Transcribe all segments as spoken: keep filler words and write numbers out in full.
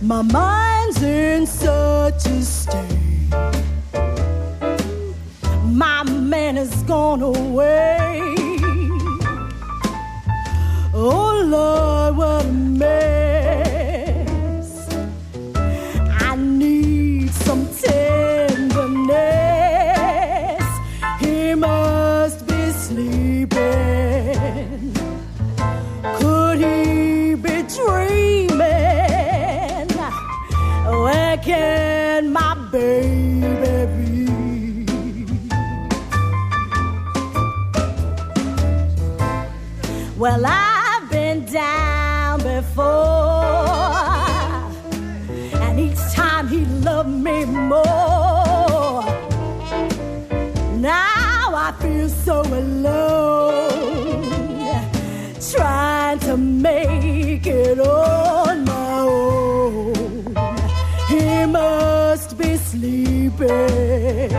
My mind's in such a state. My man has gone away. Oh Lord, what a mess. I need some tenderness. He must be sleeping. Could he be dreaming? Where can my baby be? Well, I've been down before, and each time he loved me more. Now I feel so alone, trying to make it on my own. He must be sleeping.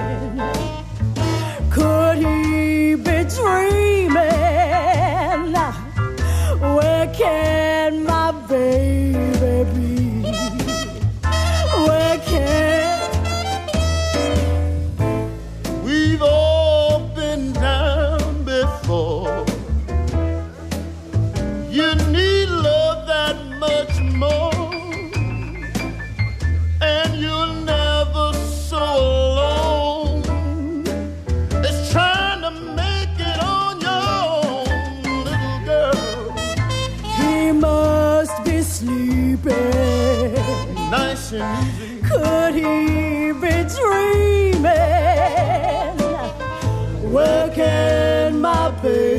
Could he be dreaming? Where can my baby be? Where can... We've all been down before. You need love that much more, and you're never so alone. It's trying to make it on your own, little girl. He must be sleeping. Nice and easy. Could he be dreaming? Where can my baby